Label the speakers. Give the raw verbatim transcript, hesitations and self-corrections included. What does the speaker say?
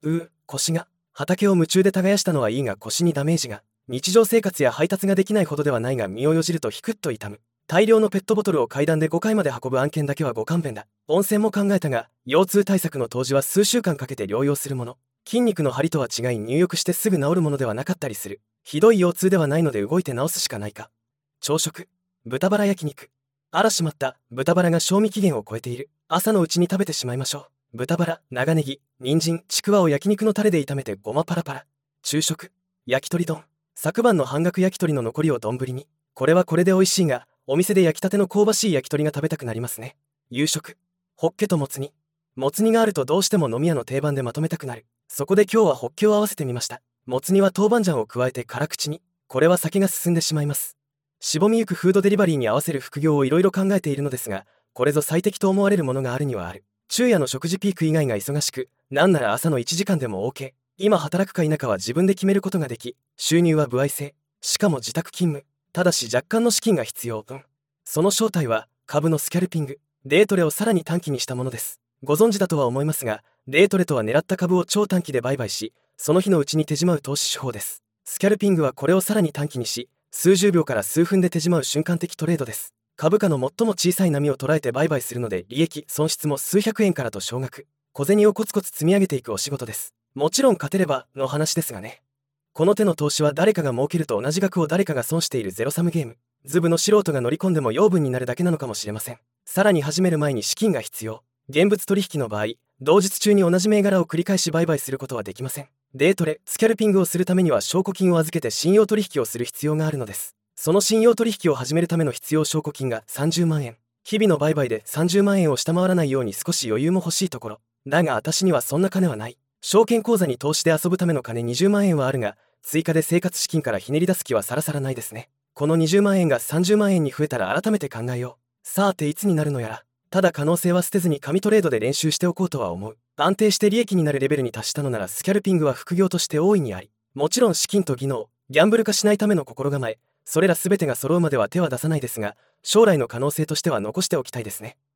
Speaker 1: うう、腰が。畑を夢中で耕したのはいいが腰にダメージが。日常生活や配達ができないほどではないが身をよじるとヒクッと痛む。大量のペットボトルを階段でごかいまで運ぶ案件だけはご勘弁だ。温泉も考えたが、腰痛対策の当時は数週間かけて療養するもの。筋肉の張りとは違い入浴してすぐ治るものではなかったりする。ひどい腰痛ではないので動いて治すしかないか。朝食。豚バラ焼肉。あらしまった、豚バラが賞味期限を超えている。朝のうちに食べてしまいましょう。豚バラ、長ネギ、人参、ちくわを焼肉のタレで炒めてごまパラパラ。昼食。焼き鳥丼。昨晩の半額焼き鳥の残りを丼に。これはこれで美味しいが、お店で焼きたての香ばしい焼き鳥が食べたくなりますね。夕食。ホッケともつ煮。もつ煮があるとどうしても飲み屋の定番でまとめたくなる。そこで今日はホッケを合わせてみました。もつ煮は豆板醤を加えて辛口に。これは酒が進んでしまいます。しぼみゆくフードデリバリーに合わせる副業をいろいろ考えているのですが、これぞ最適と思われるものがあるにはある。昼夜の食事ピーク以外が忙しく、なんなら朝のいちじかんでも OK。今働くか否かは自分で決めることができ、収入は歩合制。しかも自宅勤務。ただし若干の資金が必要。うん。その正体は、株のスキャルピング。デートレをさらに短期にしたものです。ご存知だとは思いますが、デートレとは狙った株を超短期で売買し、その日のうちに手締まう投資手法です。スキャルピングはこれをさらに短期にし、数十秒から数分で手締まう瞬間的トレードです。株価の最も小さい波を捉えて売買するので、利益、損失も数百円からと少額。小銭をコツコツ積み上げていくお仕事です。もちろん勝てればの話ですがね。この手の投資は誰かが儲けると同じ額を誰かが損しているゼロサムゲーム。ズブの素人が乗り込んでも養分になるだけなのかもしれません。さらに始める前に資金が必要。現物取引の場合、同日中に同じ銘柄を繰り返し売買することはできません。デートレ、スキャルピングをするためには証拠金を預けて信用取引をする必要があるのです。その信用取引を始めるための必要証拠金がさんじゅうまんえん。日々の売買でさんじゅうまんえんを下回らないように少し余裕も欲しいところ。だが私にはそんな金はない。証券口座に投資で遊ぶための金にじゅうまんえんはあるが、追加で生活資金からひねり出す気はさらさらないですね。このにじゅうまんえんがさんじゅうまんえんに増えたら改めて考えよう。さていつになるのやら。ただ可能性は捨てずに紙トレードで練習しておこうとは思う。安定して利益になるレベルに達したのならスキャルピングは副業として大いにあり。もちろん資金と技能、ギャンブル化しないための心構え、それら全てが揃うまでは手は出さないですが、将来の可能性としては残しておきたいですね。